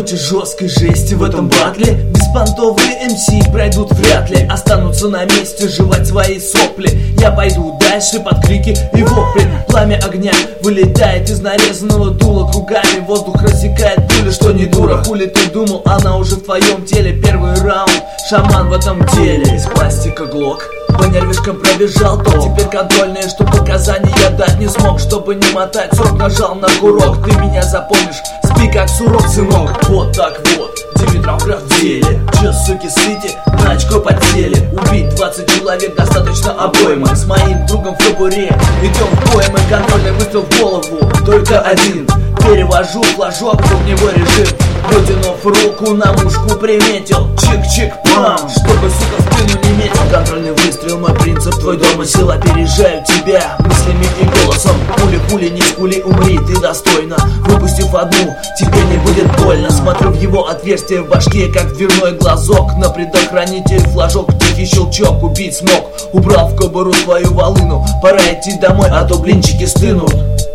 Хочешь жесткой жести в этом батле? Беспонтовые МС пройдут вряд ли, останутся на месте жевать свои сопли. Я пойду дальше под крики и вопли. Пламя огня вылетает из нарезанного дула кругами, воздух рассекает пуля, что не дура. Хули ты думал, она уже в твоем теле. Первый раунд, шаман в этом деле. Из пластика глок по нервишкам пробежал ток. Теперь контрольные, что показания я дать не смог. Чтобы не мотать срок, нажал на курок. Ты меня запомнишь, спи как сурок, сынок. Вот так вот, Димитровград в деле. Че, суки, сыти, на очко подсели. Убить 20 человек достаточно обоймы. С моим другом в кобуре идем в бой. Мы контрольный выстрел в голову, только один. Перевожу флажок в огневой режим. Вытянув руку на мушку приметил. Чик-чик-пам, чтобы, сука, в спину не метил. Контрольный выстрел, мой принцип, твой домысел. Опережаю тебя мыслями и голосом. Пули-пули, не скули, умри ты достойно. Выпустив одну, тебе не будет больно. Смотрю в его отверстие в башке, как дверной глазок. На предохранитель флажок, тихий щелчок. Убить смог, убрал в кобуру свою волыну. Пора идти домой, а то блинчики стынут.